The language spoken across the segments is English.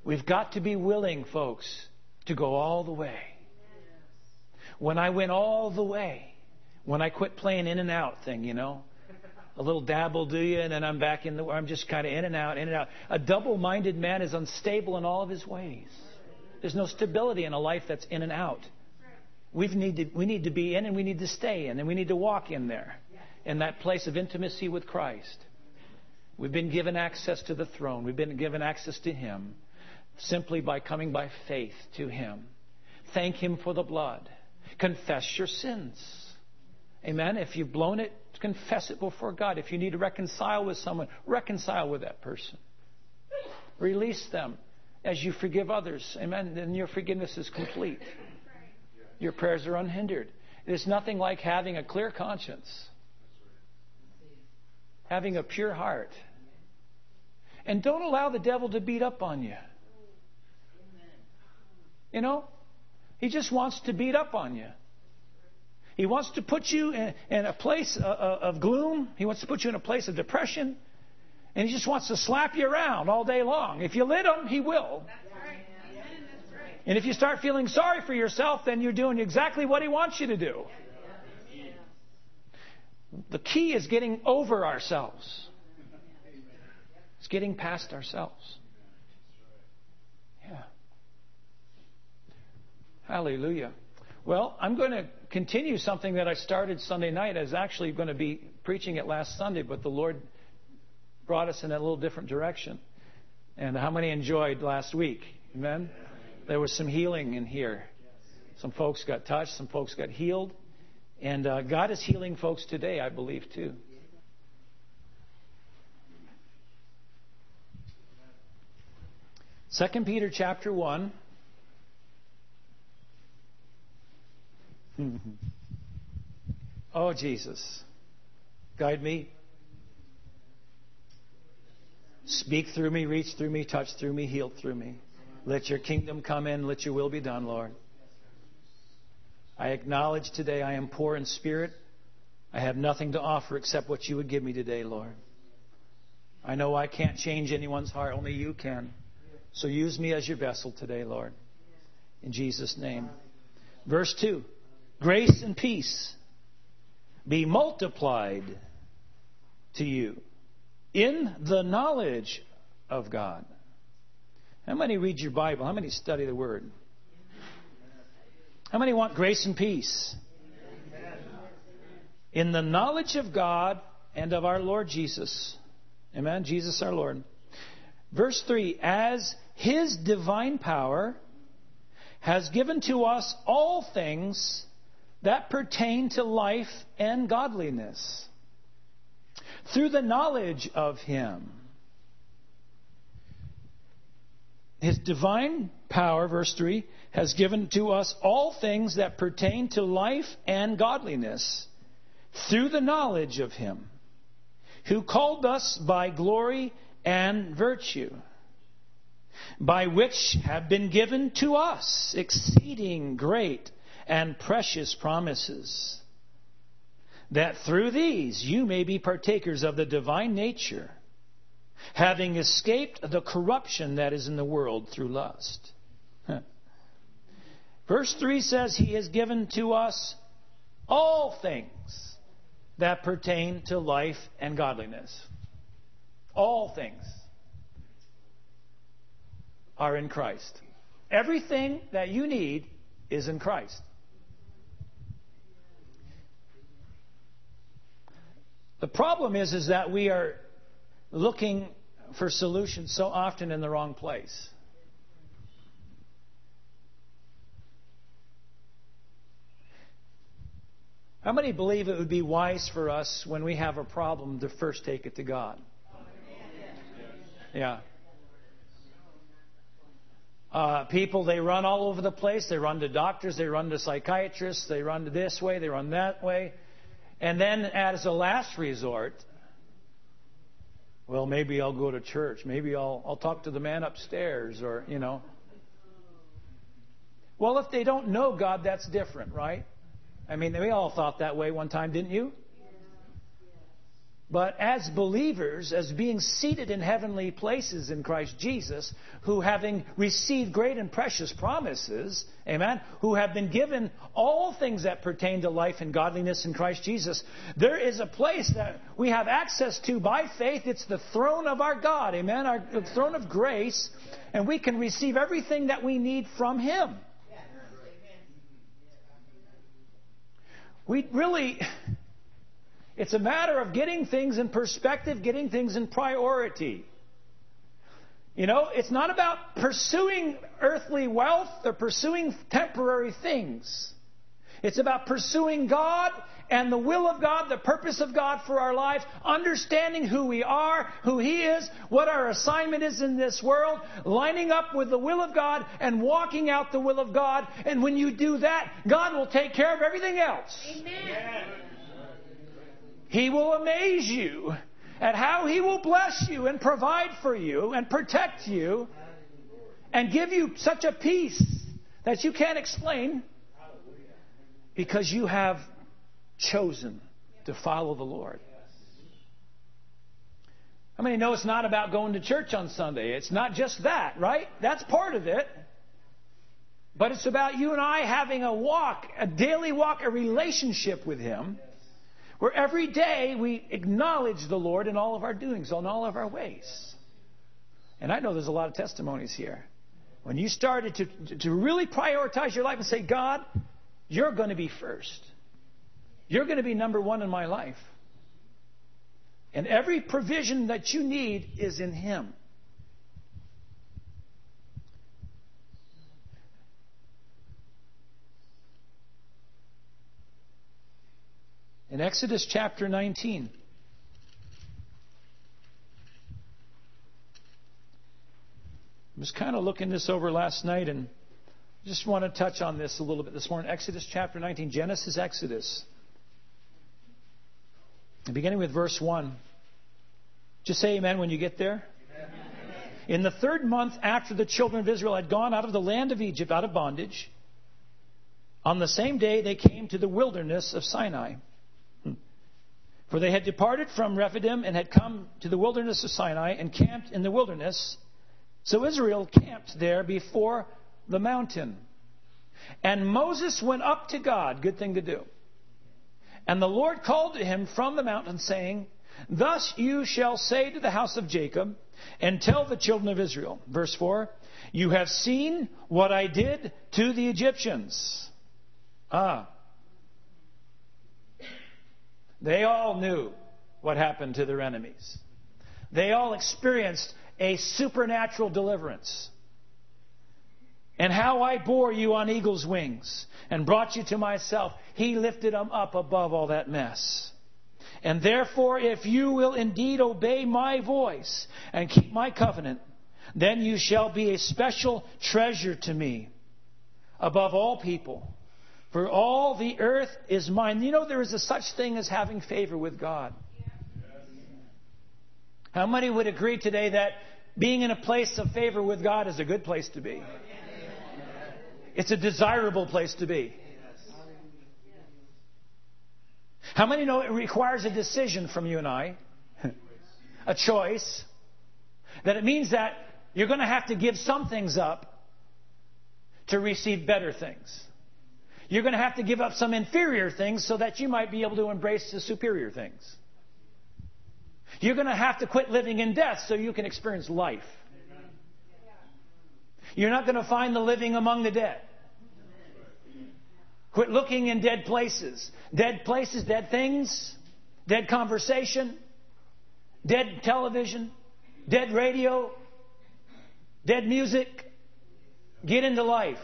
We've got to be willing, folks, to go all the way. When I went all the way, when I quit playing in and out thing, you know, a little dab will do you, and then I'm back in I'm just kind of in and out, in and out. A double-minded man is unstable in all of his ways. There's no stability in a life that's in and out. We need to be in, and we need to stay in, and we need to walk in there, in that place of intimacy with Christ. We've been given access to the throne. We've been given access to Him simply by coming by faith to Him. Thank Him for the blood. Confess your sins. Amen. If you've blown it, confess it before God. If you need to reconcile with someone, reconcile with that person. Release them as you forgive others. Amen. Then your forgiveness is complete. Your prayers are unhindered. There's nothing like having a clear conscience. Having a pure heart. And don't allow the devil to beat up on you. You know, he just wants to beat up on you. He wants to put you in a place of gloom. He wants to put you in a place of depression. And he just wants to slap you around all day long. If you let him, he will. And if you start feeling sorry for yourself, then you're doing exactly what he wants you to do. The key is getting over ourselves. It's getting past ourselves. Yeah. Hallelujah. Well, I'm going to continue something that I started Sunday night. I was actually going to be preaching it last Sunday, but the Lord brought us in a little different direction. And how many enjoyed last week? Amen? There was some healing in here. Some folks got touched. Some folks got healed. And God is healing folks today, I believe, too. Second Peter chapter 1. Oh, Jesus. Guide me. Speak through me, reach through me, touch through me, heal through me. Let your kingdom come in. Let your will be done, Lord. I acknowledge today I am poor in spirit. I have nothing to offer except what you would give me today, Lord. I know I can't change anyone's heart. Only you can. So use me as your vessel today, Lord. In Jesus' name. Verse 2. Grace and peace be multiplied to you in the knowledge of God. How many read your Bible? How many study the Word? How many want grace and peace? In the knowledge of God and of our Lord Jesus. Amen? Jesus our Lord. Verse 3. As His divine power has given to us all things that pertain to life and godliness, through the knowledge of Him. His divine power, verse 3, has given to us all things that pertain to life and godliness, through the knowledge of Him, who called us by glory and virtue, by which have been given to us exceeding great and precious promises, that through these you may be partakers of the divine nature, having escaped the corruption that is in the world through lust. Verse 3 says He has given to us all things that pertain to life and godliness. All things are in Christ. Everything that you need is in Christ. The problem is that we are looking for solutions so often in the wrong place. How many believe it would be wise for us when we have a problem to first take it to God? Yeah. People, they run all over the place. They run to doctors. They run to psychiatrists. They run to this way. They run that way. And then as a last resort, well, maybe I'll go to church. Maybe I'll talk to the man upstairs, or, you know. Well, if they don't know God, that's different, right? I mean, we all thought that way one time, didn't you? But as believers, as being seated in heavenly places in Christ Jesus, who having received great and precious promises, amen, who have been given all things that pertain to life and godliness in Christ Jesus, there is a place that we have access to by faith. It's the throne of our God, amen, our throne of grace, and we can receive everything that we need from Him. We really... It's a matter of getting things in perspective, getting things in priority. You know, it's not about pursuing earthly wealth or pursuing temporary things. It's about pursuing God and the will of God, the purpose of God for our lives, understanding who we are, who He is, what our assignment is in this world, lining up with the will of God and walking out the will of God. And when you do that, God will take care of everything else. Amen. He will amaze you at how He will bless you and provide for you and protect you and give you such a peace that you can't explain because you have chosen to follow the Lord. How many know it's not about going to church on Sunday? It's not just that, right? That's part of it. But it's about you and I having a walk, a daily walk, a relationship with Him, where every day we acknowledge the Lord in all of our doings, in all of our ways. And I know there's a lot of testimonies here. When you started to really prioritize your life and say, God, You're going to be first. You're going to be number one in my life. And every provision that you need is in Him. In Exodus chapter 19, I was kind of looking this over last night and just want to touch on this a little bit this morning. Exodus chapter 19, Genesis, Exodus. Beginning with verse 1. Just say amen when you get there. Amen. In the 3rd month after the children of Israel had gone out of the land of Egypt, out of bondage, on the same day they came to the wilderness of Sinai. For they had departed from Rephidim and had come to the wilderness of Sinai and camped in the wilderness. So Israel camped there before the mountain. And Moses went up to God. Good thing to do. And the Lord called to him from the mountain, saying, Thus you shall say to the house of Jacob, and tell the children of Israel. Verse 4, You have seen what I did to the Egyptians. They all knew what happened to their enemies. They all experienced a supernatural deliverance. And how I bore you on eagle's wings and brought you to myself. He lifted them up above all that mess. And therefore, if you will indeed obey my voice and keep my covenant, then you shall be a special treasure to me above all people. For all the earth is mine. You know, there is a such thing as having favor with God. How many would agree today that being in a place of favor with God is a good place to be? It's a desirable place to be. How many know it requires a decision from you and I? A choice. That it means that you're going to have to give some things up to receive better things. You're going to have to give up some inferior things so that you might be able to embrace the superior things. You're going to have to quit living in death so you can experience life. You're not going to find the living among the dead. Quit looking in dead places. Dead places, dead things, dead conversation, dead television, dead radio, dead music. Get into life.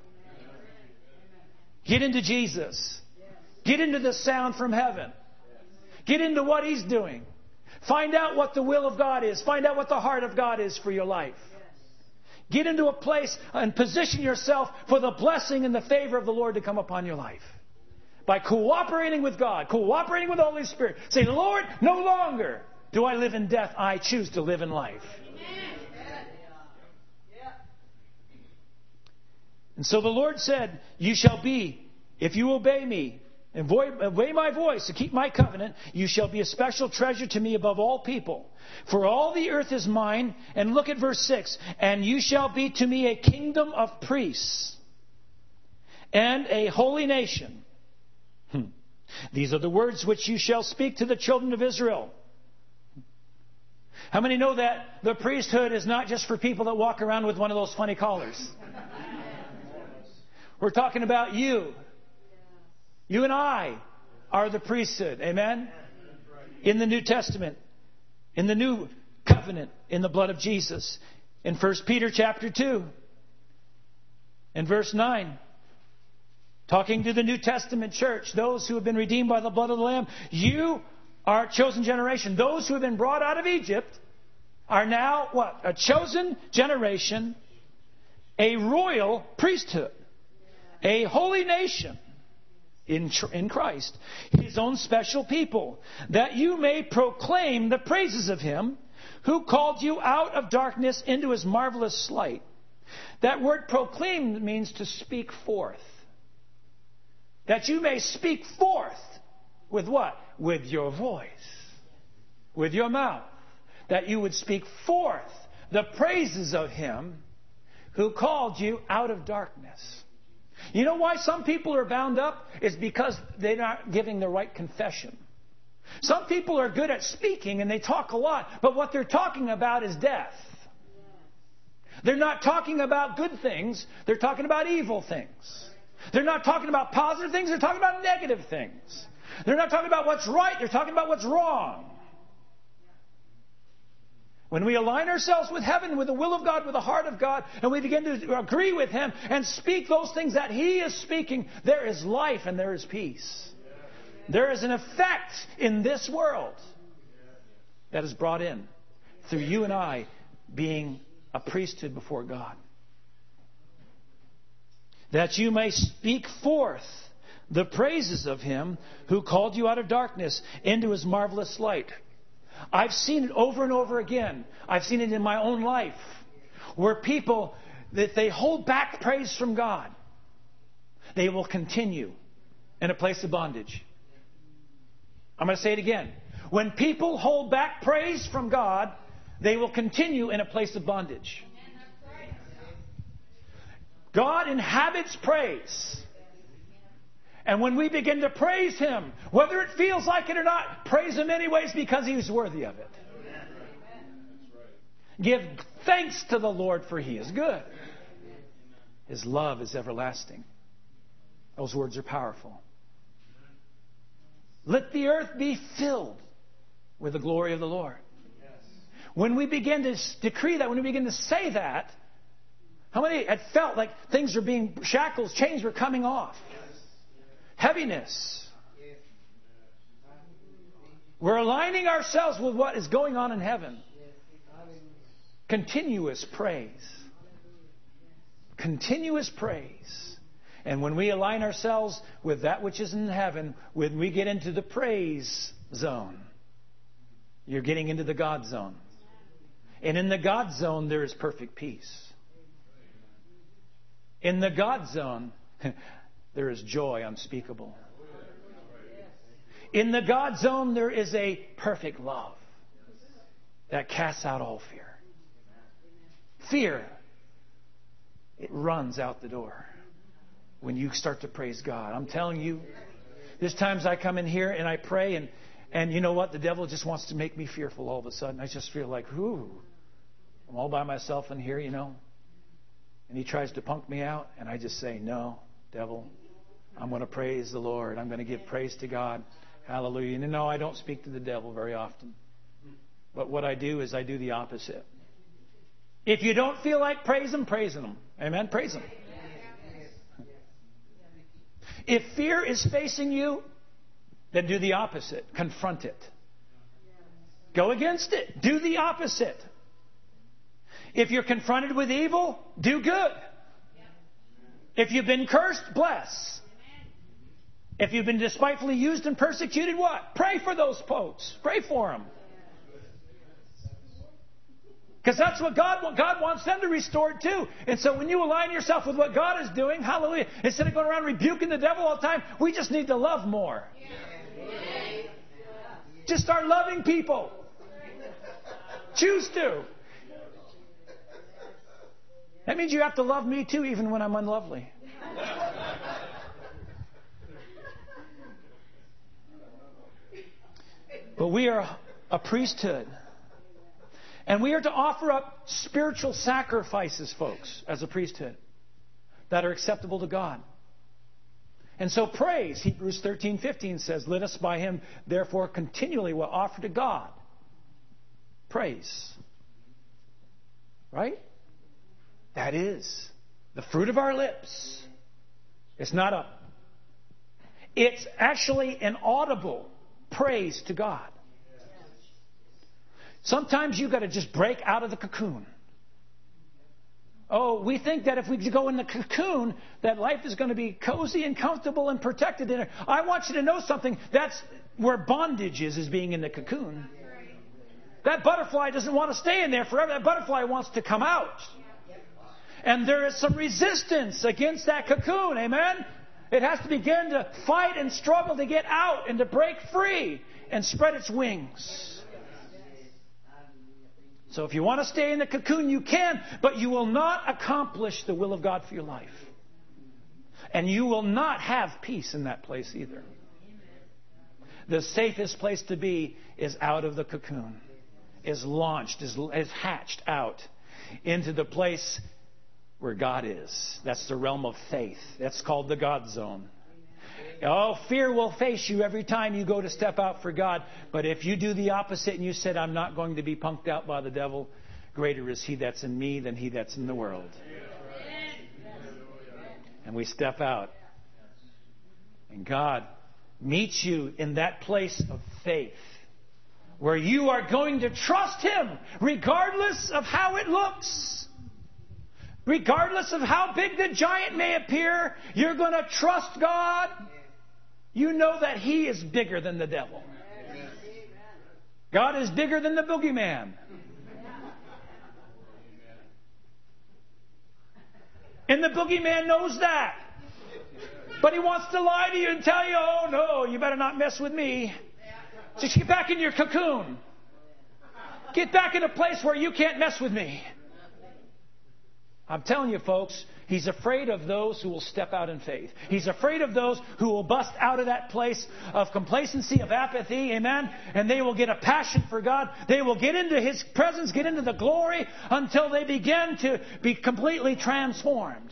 Get into Jesus. Get into the sound from heaven. Get into what He's doing. Find out what the will of God is. Find out what the heart of God is for your life. Get into a place and position yourself for the blessing and the favor of the Lord to come upon your life. By cooperating with God, cooperating with the Holy Spirit. Say, Lord, no longer do I live in death. I choose to live in life. And so the Lord said, You shall be, if you obey me, and obey my voice to keep my covenant, you shall be a special treasure to me above all people. For all the earth is mine. And look at verse 6. And you shall be to me a kingdom of priests and a holy nation. These are the words which you shall speak to the children of Israel. How many know that the priesthood is not just for people that walk around with one of those funny collars? We're talking about you. You and I are the priesthood. Amen? In the New Testament. In the new covenant. In the blood of Jesus. In 1 Peter chapter 2. In verse 9. Talking to the New Testament church. Those who have been redeemed by the blood of the Lamb. You are a chosen generation. Those who have been brought out of Egypt are now what? A chosen generation. A royal priesthood. A holy nation. In Christ, His own special people, that you may proclaim the praises of Him who called you out of darkness into His marvelous light. That word proclaim means to speak forth. That you may speak forth with what? With your voice. With your mouth. That you would speak forth the praises of Him who called you out of darkness. You know why some people are bound up? It's because they're not giving the right confession. Some people are good at speaking and they talk a lot, but what they're talking about is death. They're not talking about good things. They're talking about evil things. They're not talking about positive things. They're talking about negative things. They're not talking about what's right. They're talking about what's wrong. When we align ourselves with heaven, with the will of God, with the heart of God, and we begin to agree with Him and speak those things that He is speaking, there is life and there is peace. There is an effect in this world that is brought in through you and I being a priesthood before God. That you may speak forth the praises of Him who called you out of darkness into His marvelous light. I've seen it over and over again. I've seen it in my own life. Where people, that they hold back praise from God, they will continue in a place of bondage. I'm going to say it again. When people hold back praise from God, they will continue in a place of bondage. God inhabits praise. And when we begin to praise Him, whether it feels like it or not, praise Him anyways because He's worthy of it. Give thanks to the Lord for He is good. His love is everlasting. Those words are powerful. Let the earth be filled with the glory of the Lord. When we begin to decree that, when we begin to say that, how many had felt like things are being, shackles, chains were coming off? Heaviness. We're aligning ourselves with what is going on in heaven. Continuous praise. Continuous praise. And when we align ourselves with that which is in heaven, when we get into the praise zone, you're getting into the God zone. And in the God zone, there is perfect peace. In the God zone, there is joy unspeakable. In the God zone, there is a perfect love that casts out all fear. Fear, it runs out the door when you start to praise God. I'm telling you, there's times I come in here and I pray and you know what? The devil just wants to make me fearful all of a sudden. I just feel like, I'm all by myself in here, you know. And he tries to punk me out and I just say, no, devil. I'm going to praise the Lord. I'm going to give praise to God. Hallelujah. And no, I don't speak to the devil very often. But what I do is I do the opposite. If you don't feel like praising him. Amen? Praise him. If fear is facing you, then do the opposite. Confront it. Go against it. Do the opposite. If you're confronted with evil, do good. If you've been cursed, bless. If you've been despitefully used and persecuted, what? Pray for those folks. Pray for them. Because that's what God wants them to restore it too. And so when you align yourself with what God is doing, hallelujah, instead of going around rebuking the devil all the time, we just need to love more. Just start loving people. Choose to. That means you have to love me too, even when I'm unlovely. But we are a priesthood. And we are to offer up spiritual sacrifices, folks, as a priesthood, that are acceptable to God. And so praise, Hebrews 13:15 says, let us by him therefore continually will offer to God praise. Right? That is the fruit of our lips. It's actually an audible praise to God. Sometimes you've got to just break out of the cocoon. Oh, we think that if we go in the cocoon, that life is going to be cozy and comfortable and protected in it. I want you to know something. That's where bondage is being in the cocoon. That butterfly doesn't want to stay in there forever. That butterfly wants to come out. And there is some resistance against that cocoon. Amen? It has to begin to fight and struggle to get out and to break free and spread its wings. So if you want to stay in the cocoon, you can, but you will not accomplish the will of God for your life. And you will not have peace in that place either. The safest place to be is out of the cocoon, is launched, is hatched out into the place where God is. That's the realm of faith. That's called the God zone. Oh, fear will face you every time you go to step out for God. But if you do the opposite and you said, I'm not going to be punked out by the devil, greater is he that's in me than he that's in the world. And we step out. And God meets you in that place of faith where you are going to trust him regardless of how it looks. Regardless of how big the giant may appear, you're going to trust God. You know that he is bigger than the devil. God is bigger than the boogeyman. And the boogeyman knows that. But he wants to lie to you and tell you, oh no, you better not mess with me. Just get back in your cocoon. Get back in a place where you can't mess with me. I'm telling you, folks, he's afraid of those who will step out in faith. He's afraid of those who will bust out of that place of complacency, of apathy, amen? And they will get a passion for God. They will get into his presence, get into the glory until they begin to be completely transformed.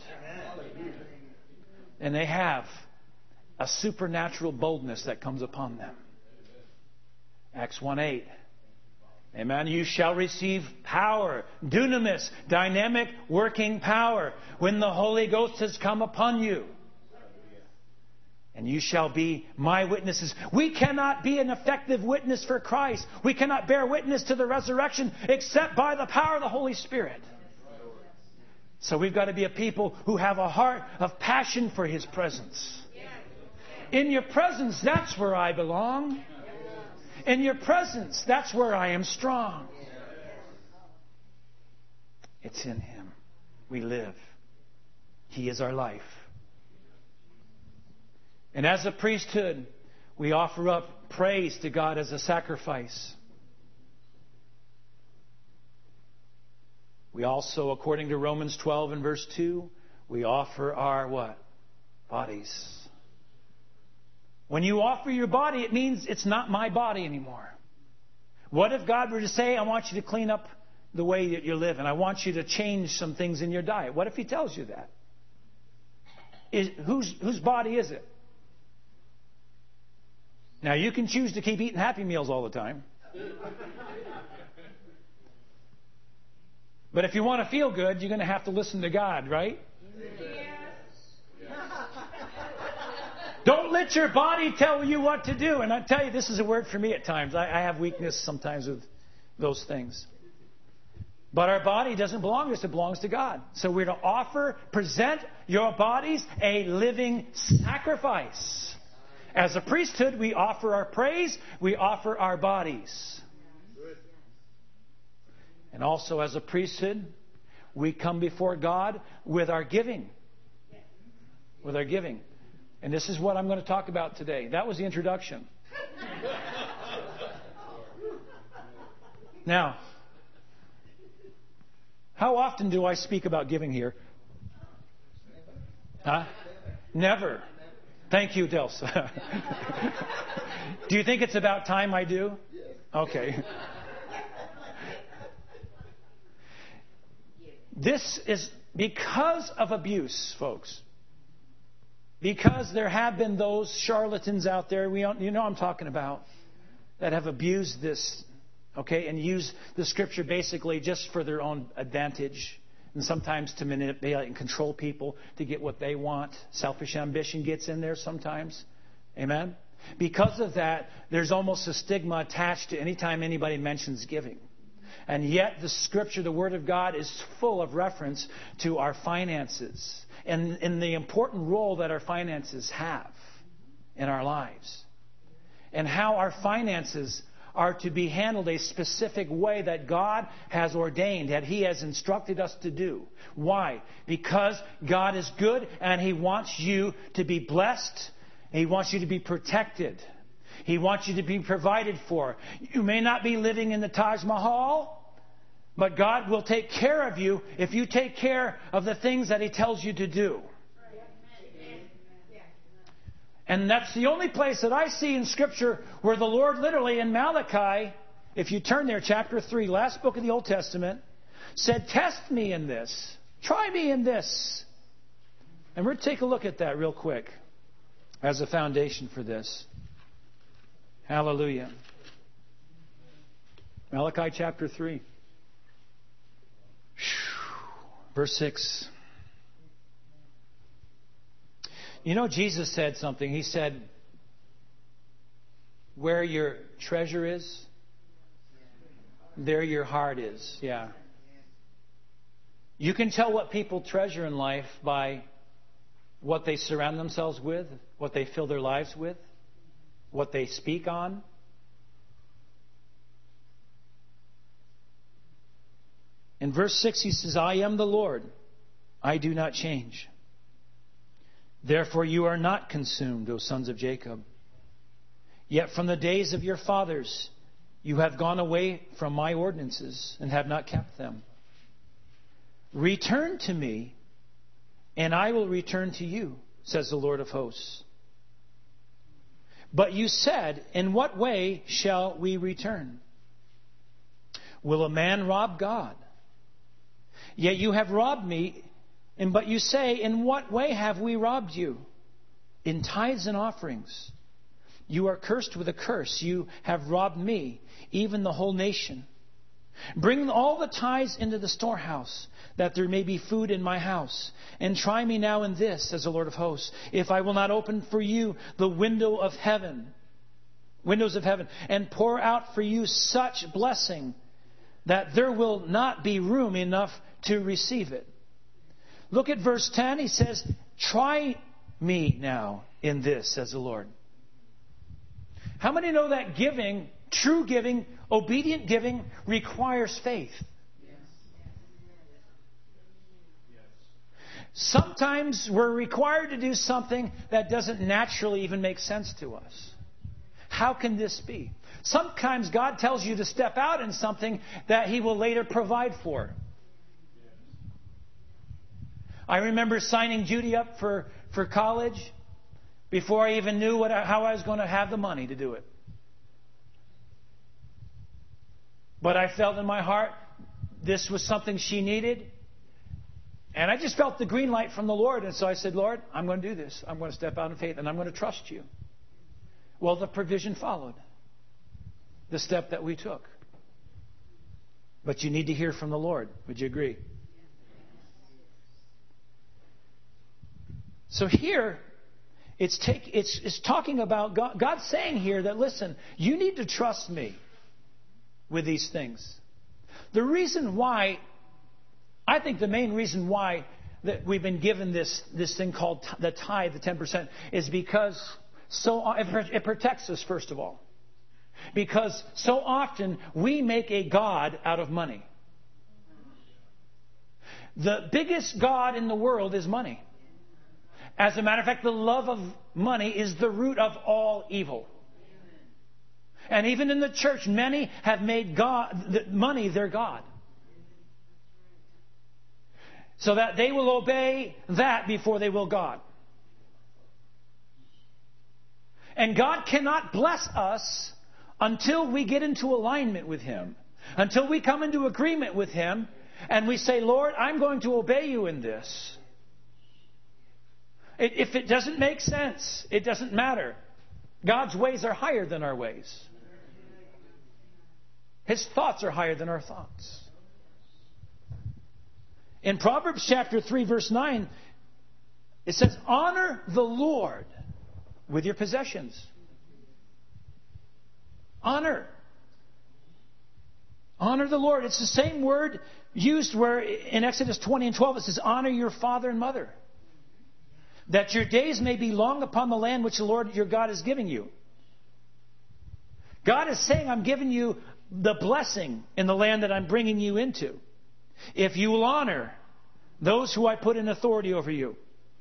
And they have a supernatural boldness that comes upon them. Acts 1:8. Amen. You shall receive power, dunamis, dynamic working power, when the Holy Ghost has come upon you. And you shall be my witnesses. We cannot be an effective witness for Christ. We cannot bear witness to the resurrection except by the power of the Holy Spirit. So we've got to be a people who have a heart of passion for his presence. In your presence, that's where I belong. In your presence, that's where I am strong. It's in him we live. He is our life. And as a priesthood, we offer up praise to God as a sacrifice. We also, according to Romans 12 and verse 2, we offer our what? Bodies. When you offer your body, it means it's not my body anymore. What if God were to say, I want you to clean up the way that you live, and I want you to change some things in your diet? What if he tells you that? Whose body is it? Now, you can choose to keep eating Happy Meals all the time. But if you want to feel good, you're going to have to listen to God, right? Don't let your body tell you what to do. And I tell you, this is a word for me at times. I have weakness sometimes with those things. But our body doesn't belong to us. It belongs to God. So we're to present your bodies a living sacrifice. As a priesthood, we offer our praise. We offer our bodies. And also as a priesthood, we come before God with our giving. With our giving. And this is what I'm going to talk about today. That was the introduction. Now, how often do I speak about giving here? Huh? Never. Thank you, Delsa. Do you think it's about time I do? Okay. This is because of abuse, folks. Because there have been those charlatans out there, you know I'm talking about, that have abused this, okay, and use the Scripture basically just for their own advantage, and sometimes to manipulate and control people to get what they want. Selfish ambition gets in there sometimes. Amen? Because of that, there's almost a stigma attached to any time anybody mentions giving. And yet the Scripture, the Word of God, is full of reference to our finances and in the important role that our finances have in our lives. And how our finances are to be handled a specific way that God has ordained, that He has instructed us to do. Why? Because God is good and He wants you to be blessed. He wants you to be protected. He wants you to be provided for. You may not be living in the Taj Mahal, but God will take care of you if you take care of the things that He tells you to do. And that's the only place that I see in Scripture where the Lord literally in Malachi, if you turn there, chapter 3, last book of the Old Testament, said, test me in this. Try me in this. And we're going to take a look at that real quick as a foundation for this. Hallelujah. Malachi chapter 3. Verse 6. You know, Jesus said something. He said, where your treasure is, there your heart is. Yeah. You can tell what people treasure in life by what they surround themselves with, what they fill their lives with, what they speak on. In verse 6 he says, I am the Lord, I do not change. Therefore you are not consumed, O sons of Jacob. Yet from the days of your fathers you have gone away from my ordinances and have not kept them. Return to me, and I will return to you, says the Lord of hosts. But you said, in what way shall we return? Will a man rob God? Yet you have robbed me. But you say, in what way have we robbed you? In tithes and offerings. You are cursed with a curse. You have robbed me, even the whole nation. Bring all the tithes into the storehouse, that there may be food in my house. And try me now in this, says the Lord of hosts, if I will not open for you the windows of heaven, and pour out for you such blessing that there will not be room enough to receive it. Look at verse 10. He says, try me now in this, says the Lord. How many know that giving, true giving, obedient giving, requires faith? Sometimes we're required to do something that doesn't naturally even make sense to us. How can this be? Sometimes God tells you to step out in something that He will later provide for. I remember signing Judy up for college before I even knew how I was going to have the money to do it. But I felt in my heart this was something she needed. And I just felt the green light from the Lord. And so I said, Lord, I'm going to do this. I'm going to step out in faith and I'm going to trust you. Well, the provision followed the step that we took. But you need to hear from the Lord. Would you agree? So here, it's talking about God's saying here that, listen, you need to trust me with these things. The reason why, I think the main reason why that we've been given this thing called the tithe, the 10%, is because it protects us, first of all. Because so often we make a God out of money. the biggest god in the world is money. As a matter of fact, the love of money is the root of all evil. And even in the church, many have made money their god. So that they will obey that before they will God. And God cannot bless us until we get into alignment with Him. Until we come into agreement with Him and we say, Lord, I'm going to obey you in this. If it doesn't make sense, it doesn't matter. God's ways are higher than our ways. His thoughts are higher than our thoughts. In Proverbs chapter 3, verse 9, it says, honor the Lord with your possessions. Honor. Honor the Lord. It's the same word used where in Exodus 20 and 12 it says, honor your father and mother, that your days may be long upon the land which the Lord your God is giving you. God is saying, I'm giving you the blessing in the land that I'm bringing you into, if you will honor those who I put in authority over you.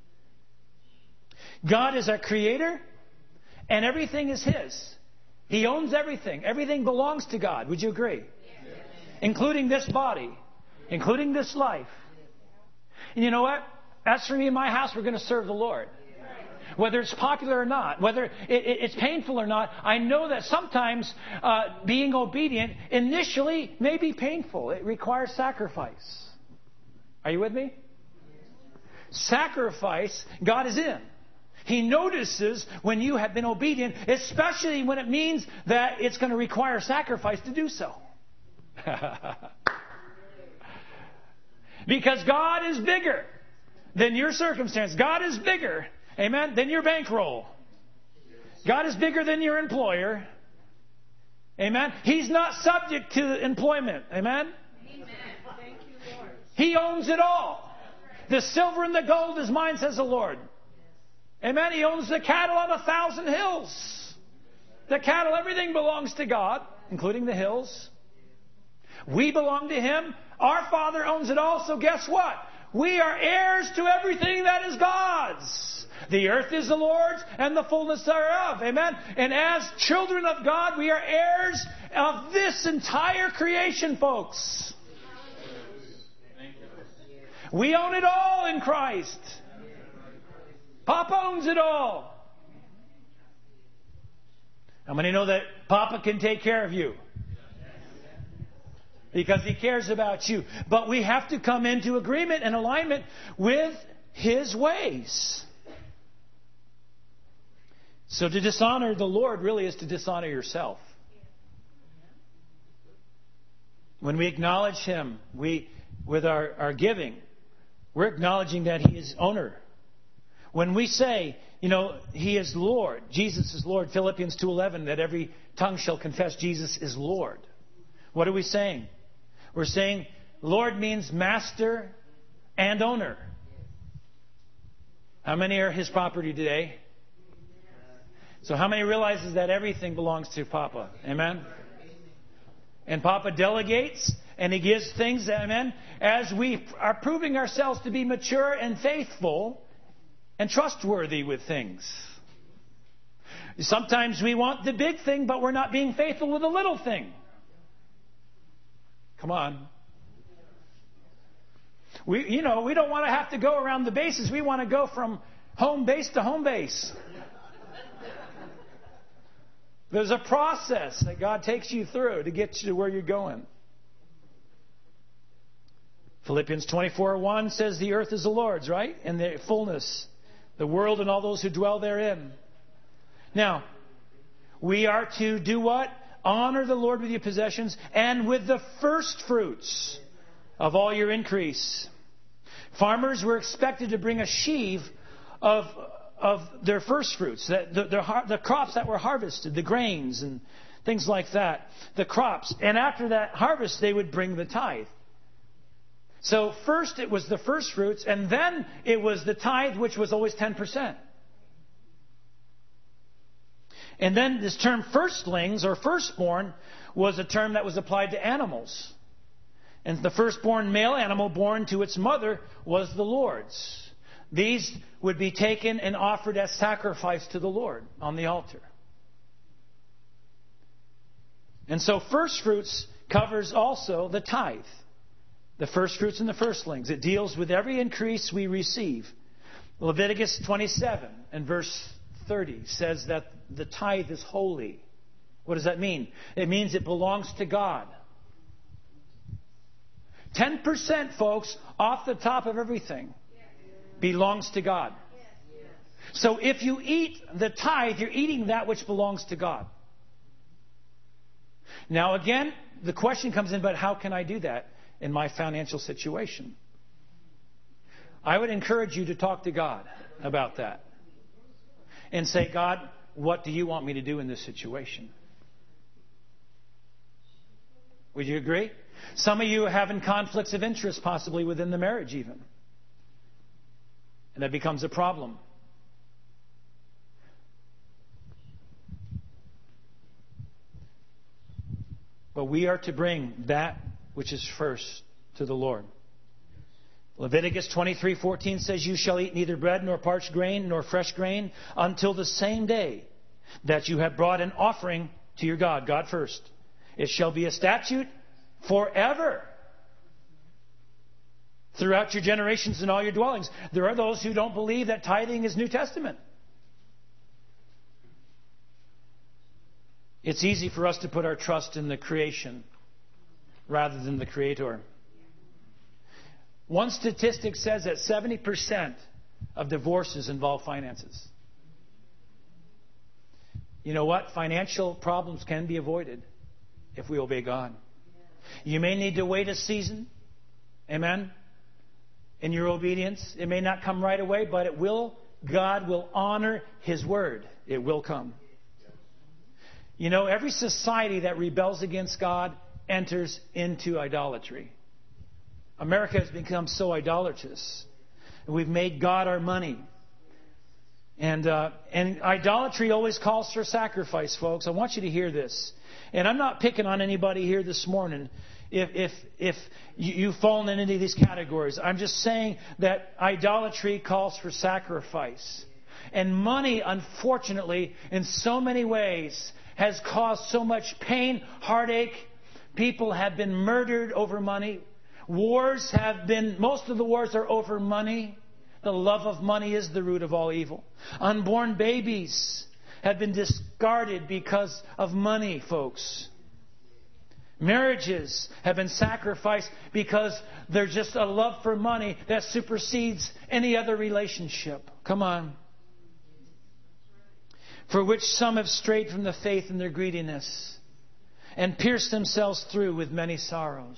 God is our creator, and everything is His. He owns everything. Everything belongs to God. Would you agree? Yes. Including this body, including this life. And you know what? As for me and my house, we're going to serve the Lord. Whether it's popular or not, whether it's painful or not, I know that sometimes being obedient initially may be painful. It requires sacrifice. Are you with me? Sacrifice, God is in. He notices when you have been obedient, especially when it means that it's going to require sacrifice to do so. Because God is bigger than your circumstance. God is bigger, amen, than your bankroll. God is bigger than your employer. Amen. He's not subject to employment. Amen. Amen. Thank you, Lord. He owns it all. The silver and the gold is mine, says the Lord. Amen. He owns the cattle on 1,000 hills. The cattle, everything belongs to God, including the hills. We belong to Him. Our Father owns it all. So guess what? We are heirs to everything that is God's. The earth is the Lord's and the fullness thereof. Amen. And as children of God, we are heirs of this entire creation, folks. We own it all in Christ. Papa owns it all. How many know that Papa can take care of you? Because He cares about you. But we have to come into agreement and alignment with His ways. So to dishonor the Lord really is to dishonor yourself. When we acknowledge Him, with our giving, we're acknowledging that He is owner. When we say, He is Lord, Jesus is Lord, Philippians 2:11, that every tongue shall confess Jesus is Lord. What are we saying? We're saying Lord means master and owner. How many are His property today? So how many realizes that everything belongs to Papa? Amen? And Papa delegates and He gives things, amen, as we are proving ourselves to be mature and faithful and trustworthy with things. Sometimes we want the big thing, but we're not being faithful with the little thing. Come on. We don't want to have to go around the bases. We want to go from home base to home base. There's a process that God takes you through to get you to where you're going. Philippians 24:1 says the earth is the Lord's, right? And the fullness, the world and all those who dwell therein. Now, we are to do what? Honor the Lord with your possessions and with the first fruits of all your increase. Farmers were expected to bring a sheaf of their first fruits, the crops that were harvested, the grains and things like that, the crops. And after that harvest, they would bring the tithe. So first it was the first fruits, and then it was the tithe, which was always 10%. And then this term firstlings or firstborn was a term that was applied to animals. And the firstborn male animal born to its mother was the Lord's. These would be taken and offered as sacrifice to the Lord on the altar. And so first fruits covers also the tithe. The first fruits and the firstlings. It deals with every increase we receive. Leviticus 27 and verse 30 says that the tithe is holy. What does that mean? It means it belongs to God. 10%, folks, off the top of everything belongs to God. So if you eat the tithe, you're eating that which belongs to God. Now again, the question comes in, but how can I do that in my financial situation? I would encourage you to talk to God about that. And say, God, what do you want me to do in this situation? Would you agree? Some of you are having conflicts of interest possibly within the marriage even. And that becomes a problem. But we are to bring that which is first to the Lord. Leviticus 23:14 says, "You shall eat neither bread nor parched grain nor fresh grain until the same day that you have brought an offering to your God." God first. "It shall be a statute forever throughout your generations and all your dwellings." There are those who don't believe that tithing is New Testament. It's easy for us to put our trust in the creation rather than the Creator. One statistic says that 70% of divorces involve finances. You know what? Financial problems can be avoided if we obey God. You may need to wait a season. Amen? In your obedience. It may not come right away, but it will. God will honor His word. It will come. You know, every society that rebels against God enters into idolatry. America has become so idolatrous. We've made God our money. And idolatry always calls for sacrifice, folks. I want you to hear this. And I'm not picking on anybody here this morning if you've fallen in any of these categories. I'm just saying that idolatry calls for sacrifice. And money, unfortunately, in so many ways, has caused so much pain, heartache. People have been murdered over money. Most of the wars are over money. The love of money is the root of all evil. Unborn babies have been discarded because of money, folks. Marriages have been sacrificed because there's just a love for money that supersedes any other relationship. Come on. For which some have strayed from the faith in their greediness and pierced themselves through with many sorrows.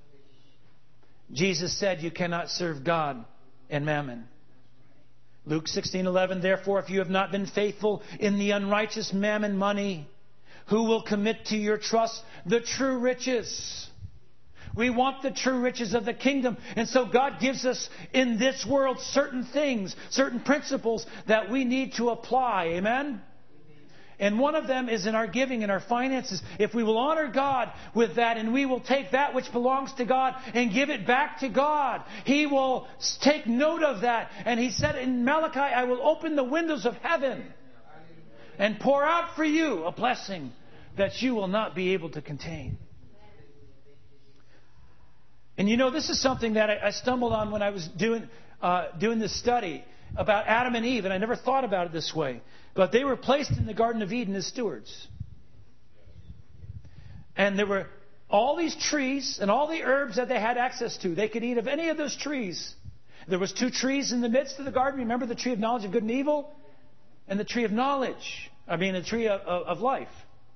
Jesus said, "You cannot serve God and mammon." Luke 16:11, "Therefore, if you have not been faithful in the unrighteous mammon money, who will commit to your trust the true riches?" We want the true riches of the kingdom. And so God gives us in this world certain things, certain principles that we need to apply. Amen? And one of them is in our giving and our finances. If we will honor God with that and we will take that which belongs to God and give it back to God, He will take note of that. And He said in Malachi, "I will open the windows of heaven and pour out for you a blessing that you will not be able to contain." And you know, this is something that I stumbled on when I was doing this study about Adam and Eve, and I never thought about it this way. But they were placed in the Garden of Eden as stewards. And there were all these trees and all the herbs that they had access to. They could eat of any of those trees. There was 2 trees in the midst of the garden. Remember the tree of knowledge of good and evil? And the tree of knowledge. The tree of life.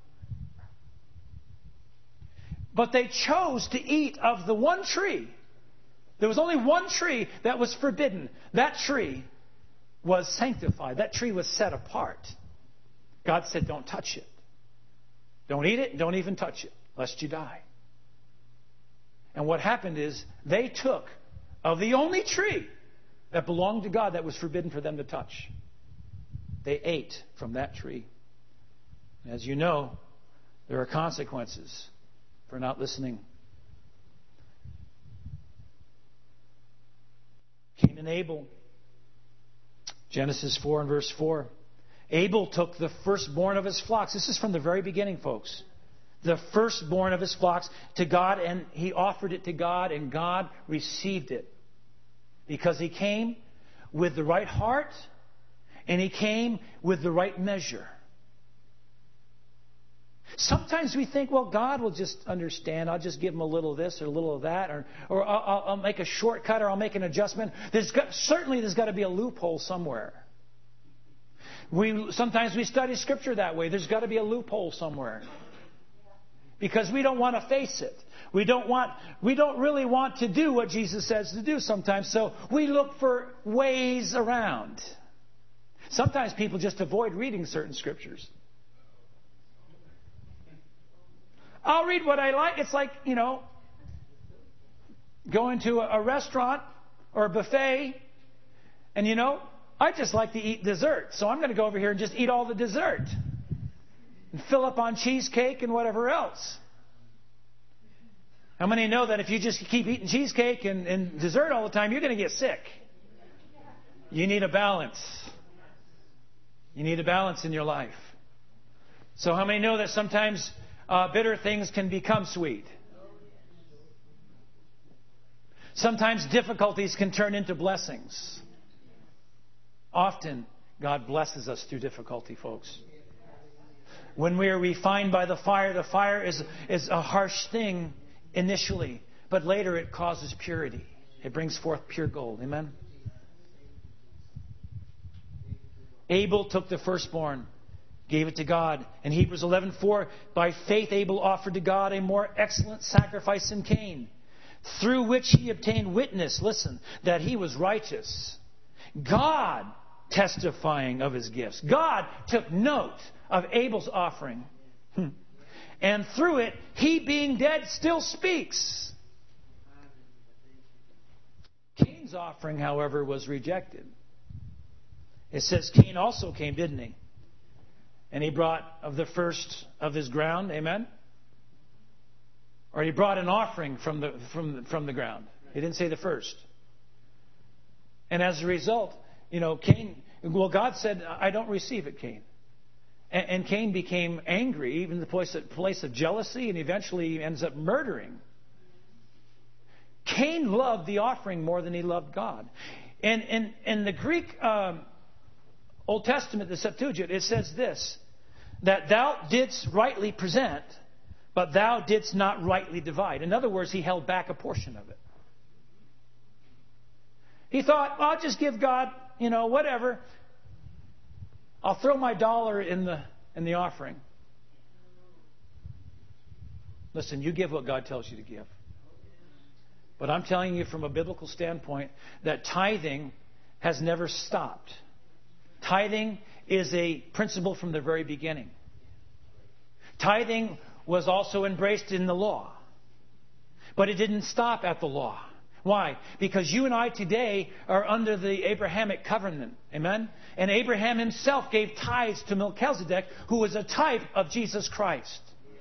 But they chose to eat of the one tree. There was only one tree that was forbidden. That tree was sanctified. That tree was set apart. God said, "Don't touch it. Don't eat it. Don't even touch it, lest you die." And what happened is they took of the only tree that belonged to God that was forbidden for them to touch. They ate from that tree. As you know, there are consequences for not listening. Cain and Abel. Genesis 4 and verse 4. Abel took the firstborn of his flocks. This is from the very beginning, folks. The firstborn of his flocks to God, and he offered it to God, and God received it. Because he came with the right heart, and he came with the right measure. Sometimes we think, well, God will just understand. I'll just give him a little of this or a little of that, or I'll make a shortcut, or I'll make an adjustment. Certainly there's got to be a loophole somewhere. Sometimes we study Scripture that way. There's got to be a loophole somewhere. Because we don't want to face it. We don't really want to do what Jesus says to do sometimes. So we look for ways around. Sometimes people just avoid reading certain Scriptures. I'll read what I like. It's like, going to a restaurant or a buffet, and I just like to eat dessert. So I'm going to go over here and just eat all the dessert. And fill up on cheesecake and whatever else. How many know that if you just keep eating cheesecake and dessert all the time, you're going to get sick? You need a balance. You need a balance in your life. So how many know that sometimes bitter things can become sweet? Sometimes difficulties can turn into blessings. Often, God blesses us through difficulty, folks. When we are refined by the fire is a harsh thing initially, but later it causes purity. It brings forth pure gold. Amen? Abel took the firstborn, gave it to God. In Hebrews 11:4, by faith Abel offered to God a more excellent sacrifice than Cain, through which he obtained witness, listen, that he was righteous. God testifying of his gifts. God took note of Abel's offering. And through it, he being dead still speaks. Cain's offering, however, was rejected. It says Cain also came, didn't he? And he brought of the first of his ground. Amen? Or he brought an offering from the ground. He didn't say the first. And as a result, Cain, God said, I don't receive it, Cain. And Cain became angry, even the place of jealousy, and eventually he ends up murdering. Cain loved the offering more than he loved God. And in the Greek Old Testament, the Septuagint, it says this, that thou didst rightly present, but thou didst not rightly divide. In other words, he held back a portion of it. He thought, I'll just give God, whatever. I'll throw my dollar in the offering. Listen, you give what God tells you to give. But I'm telling you from a biblical standpoint that tithing has never stopped. Tithing is a principle from the very beginning. Tithing was also embraced in the law. But it didn't stop at the law. Why? Because you and I today are under the Abrahamic covenant. Amen? And Abraham himself gave tithes to Melchizedek, who was a type of Jesus Christ.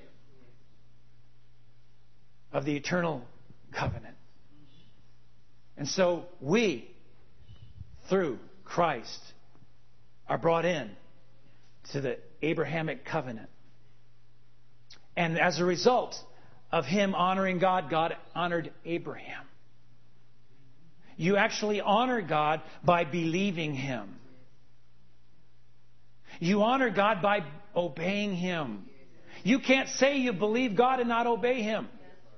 Of the eternal covenant. And so we, through Christ, are brought in to the Abrahamic covenant. And as a result of him honoring God, God honored Abraham. You actually honor God by believing him. You honor God by obeying him. You can't say you believe God and not obey him.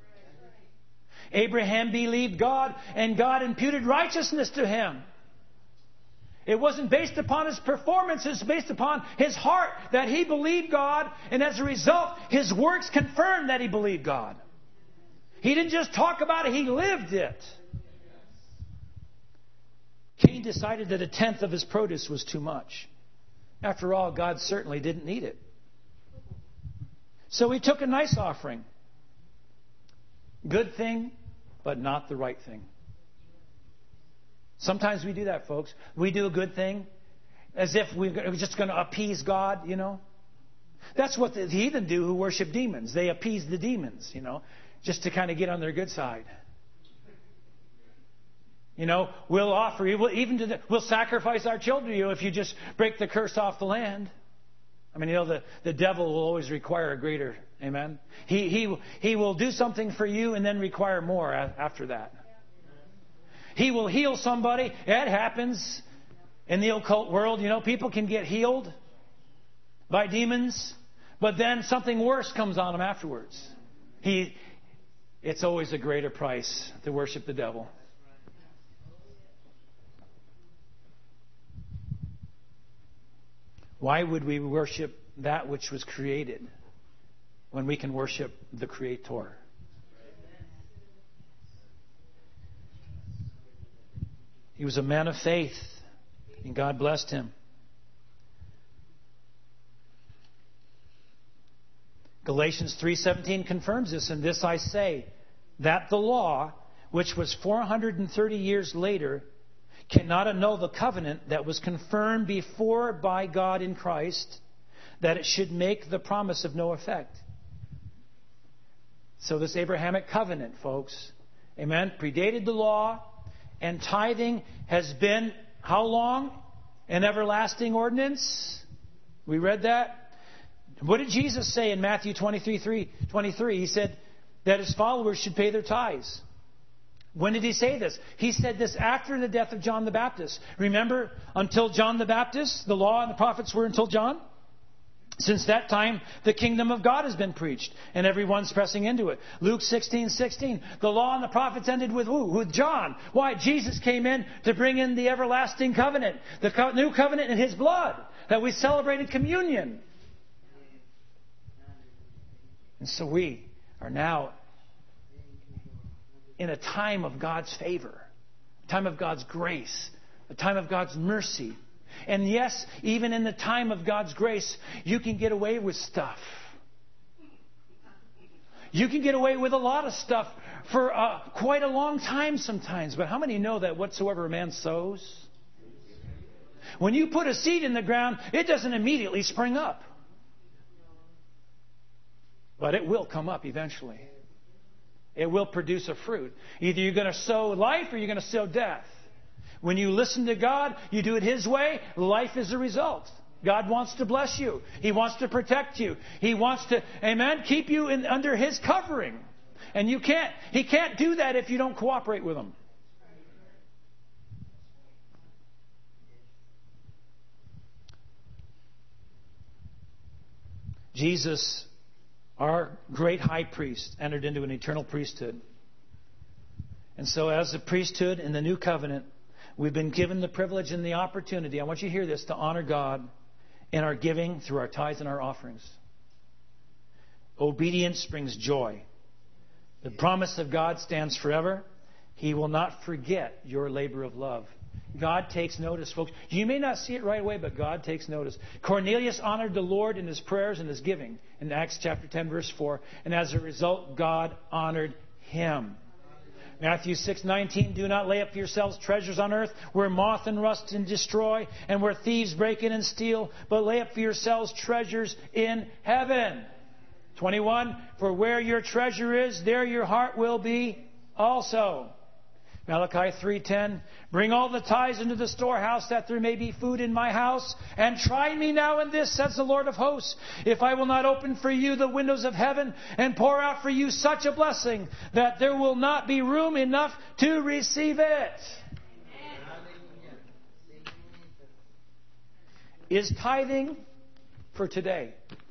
Abraham believed God, and God imputed righteousness to him. It wasn't based upon his performance. It's based upon his heart that he believed God, and as a result, his works confirmed that he believed God. He didn't just talk about it, he lived it. Cain decided that 1/10 of his produce was too much. After all, God certainly didn't need it. So he took a nice offering. Good thing, but not the right thing. Sometimes we do that, folks. We do a good thing as if we're just going to appease God, That's what the heathen do who worship demons. They appease the demons, just to kind of get on their good side. We'll offer you, we'll sacrifice our children to you if you just break the curse off the land. I mean, the devil will always require a greater, amen? He will do something for you and then require more after that. He will heal somebody. It happens in the occult world. People can get healed by demons, but then something worse comes on them afterwards. It's always a greater price to worship the devil. Why would we worship that which was created when we can worship the Creator? He was a man of faith, and God blessed him. Galatians 3:17 confirms this, and this I say, that the law, which was 430 years later, cannot annul the covenant that was confirmed before by God in Christ, that it should make the promise of no effect. So this Abrahamic covenant, folks, amen, predated the law, and tithing has been, how long? An everlasting ordinance. We read that. What did Jesus say in Matthew 23:23? He said that his followers should pay their tithes. When did he say this? He said this after the death of John the Baptist. Remember, until John the Baptist, the law and the prophets were until John? Since that time, the kingdom of God has been preached, and everyone's pressing into it. Luke 16:16. The law and the prophets ended with who? With John. Why? Jesus came in to bring in the everlasting covenant, the new covenant in His blood, that we celebrated communion. And so we are now in a time of God's favor, a time of God's grace, a time of God's mercy. And yes, even in the time of God's grace, you can get away with stuff. You can get away with a lot of stuff for quite a long time sometimes. But how many know that whatsoever a man sows? When you put a seed in the ground, it doesn't immediately spring up. But it will come up eventually. It will produce a fruit. Either you're going to sow life or you're going to sow death. When you listen to God, you do it His way, life is the result. God wants to bless you. He wants to protect you. He wants to, amen, keep you under His covering. And He can't do that if you don't cooperate with Him. Jesus, our great high priest, entered into an eternal priesthood. And so as a priesthood in the new covenant, we've been given the privilege and the opportunity, I want you to hear this, to honor God in our giving through our tithes and our offerings. Obedience brings joy. The promise of God stands forever. He will not forget your labor of love. God takes notice, folks. You may not see it right away, but God takes notice. Cornelius honored the Lord in his prayers and his giving in Acts chapter 10, verse 4. And as a result, God honored him. Matthew 6:19, do not lay up for yourselves treasures on earth where moth and rust and destroy and where thieves break in and steal, but lay up for yourselves treasures in heaven. 21, for where your treasure is, there your heart will be also. Malachi 3:10, bring all the tithes into the storehouse that there may be food in my house, and try me now in this, says the Lord of hosts, if I will not open for you the windows of heaven and pour out for you such a blessing that there will not be room enough to receive it. Amen. Is tithing for today?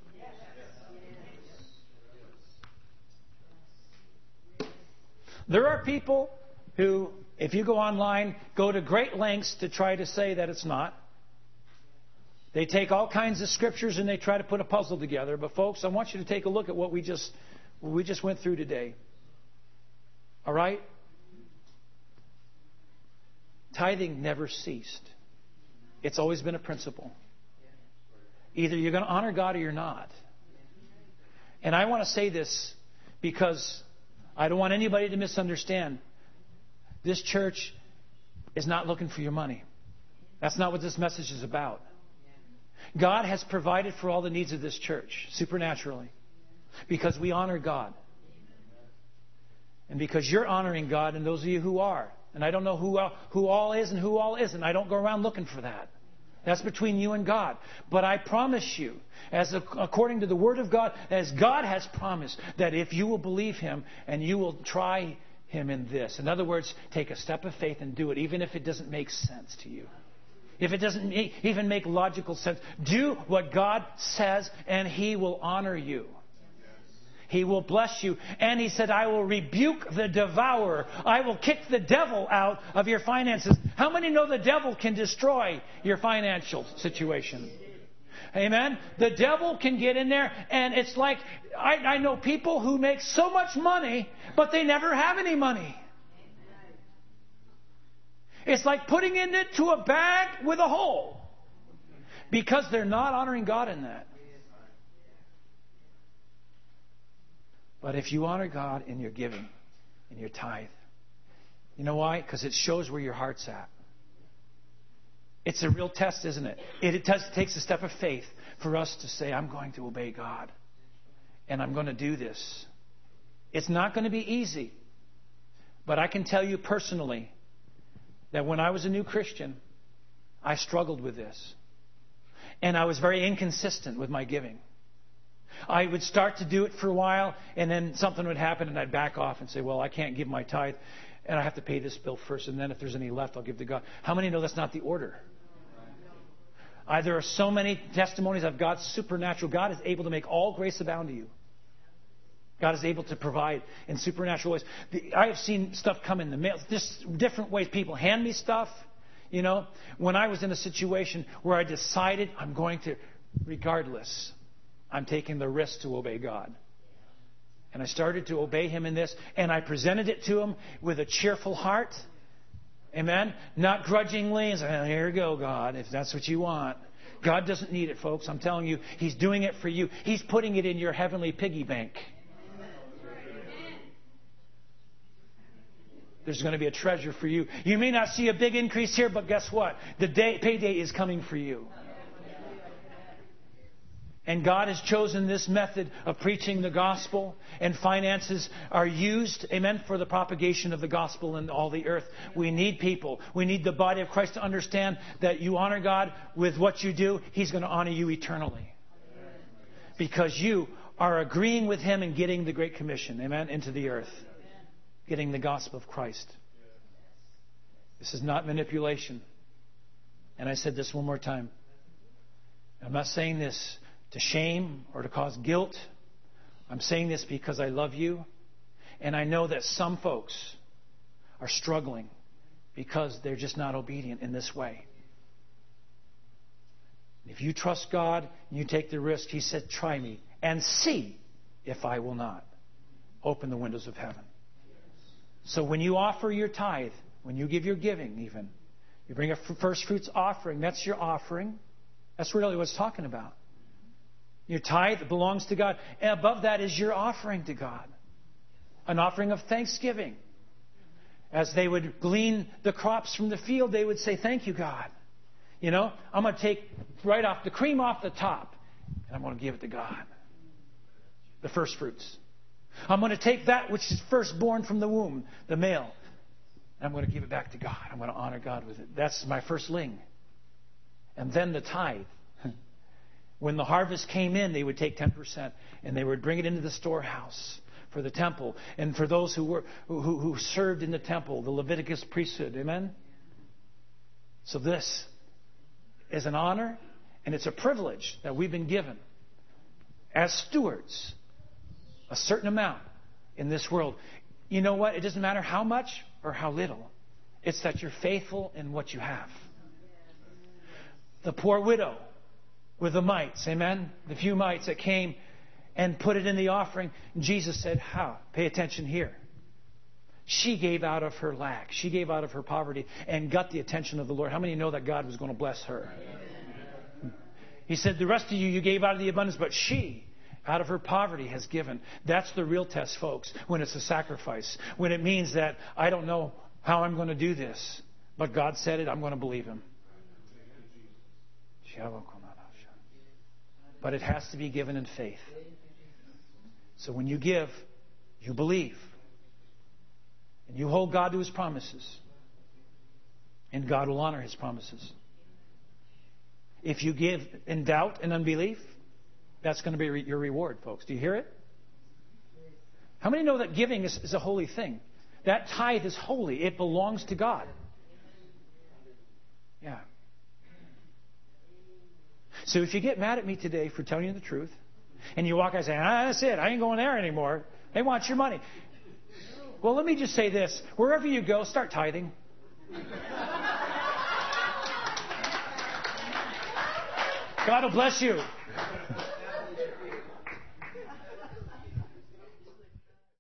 There are people who, if you go online, go to great lengths to try to say that it's not. They take all kinds of scriptures and they try to put a puzzle together. But folks, I want you to take a look at what we just went through today. All right? Tithing never ceased. It's always been a principle. Either you're going to honor God or you're not. And I want to say this because I don't want anybody to misunderstand. This church is not looking for your money. That's not what this message is about. God has provided for all the needs of this church supernaturally because we honor God. And because you're honoring God, and those of you who are, And I don't know who all is and who all isn't. I don't go around looking for that. That's between you and God. But I promise you, according to the Word of God, as God has promised, that if you will believe Him and you will try Him in this. In other words, take a step of faith and do it, even if it doesn't make sense to you. If it doesn't even make logical sense. Do what God says and He will honor you. He will bless you. And He said, I will rebuke the devourer. I will kick the devil out of your finances. How many know the devil can destroy your financial situation? Amen? The devil can get in there, and it's like, I know people who make so much money, but they never have any money. It's like putting it into a bag with a hole, because they're not honoring God in that. But if you honor God in your giving, in your tithe, you know why? Because it shows where your heart's at. It's a real test, isn't it? It takes a step of faith for us to say, I'm going to obey God. And I'm going to do this. It's not going to be easy. But I can tell you personally that when I was a new Christian, I struggled with this. And I was very inconsistent with my giving. I would start to do it for a while, and then something would happen, and I'd back off and say, well, I can't give my tithe, and I have to pay this bill first, and then if there's any left, I'll give to God. How many know that's not the order? There are so many testimonies of God's supernatural. God is able to make all grace abound to you. God is able to provide in supernatural ways. I have seen stuff come in the mail, just different ways. People hand me stuff. You know, when I was in a situation where I decided I'm going to, regardless, I'm taking the risk to obey God. And I started to obey Him in this, and I presented it to Him with a cheerful heart. Amen? Not grudgingly, and saying, here you go, God, if that's what you want. God doesn't need it, folks. I'm telling you, He's doing it for you. He's putting it in your heavenly piggy bank. There's going to be a treasure for you. You may not see a big increase here, but guess what? The payday is coming for you. And God has chosen this method of preaching the gospel, and finances are used, amen, for the propagation of the gospel in all the earth. We need people. We need the body of Christ to understand that you honor God with what you do. He's going to honor you eternally. Because you are agreeing with Him in getting the Great Commission, amen, into the earth. Getting the gospel of Christ. This is not manipulation. And I said this one more time. I'm not saying this to shame or to cause guilt. I'm saying this because I love you. And I know that some folks are struggling because they're just not obedient in this way. If you trust God and you take the risk, He said, try me and see if I will not open the windows of heaven. So when you offer your tithe, when you give your giving even, you bring a first fruits offering, that's your offering. That's really what it's talking about. Your tithe belongs to God. And above that is your offering to God. An offering of thanksgiving. As they would glean the crops from the field, they would say, thank you, God. You know, I'm going to take right off the cream off the top, and I'm going to give it to God. The first fruits. I'm going to take that which is firstborn from the womb, the male, and I'm going to give it back to God. I'm going to honor God with it. That's my firstling. And then the tithe. When the harvest came in, they would take 10% and they would bring it into the storehouse for the temple and for those who served in the temple, the Leviticus priesthood. Amen? So this is an honor and it's a privilege that we've been given as stewards. A certain amount in this world. You know what? It doesn't matter how much or how little. It's that you're faithful in what you have. The poor widow with the mites, amen? The few mites that came and put it in the offering. Jesus said, how? Pay attention here. She gave out of her lack. She gave out of her poverty and got the attention of the Lord. How many know that God was going to bless her? He said, the rest of you gave out of the abundance, but she, out of her poverty, has given. That's the real test, folks, when it's a sacrifice. When it means that I don't know how I'm going to do this, but God said it, I'm going to believe Him. But it has to be given in faith. So when you give, you believe. And you hold God to His promises. And God will honor His promises. If you give in doubt and unbelief, that's going to be your reward, folks. Do you hear it? How many know that giving is a holy thing? That tithe is holy. It belongs to God. Yeah. So if you get mad at me today for telling you the truth, and you walk out and say, that's it, I ain't going there anymore. They want your money. Well, let me just say this. Wherever you go, start tithing. God will bless you.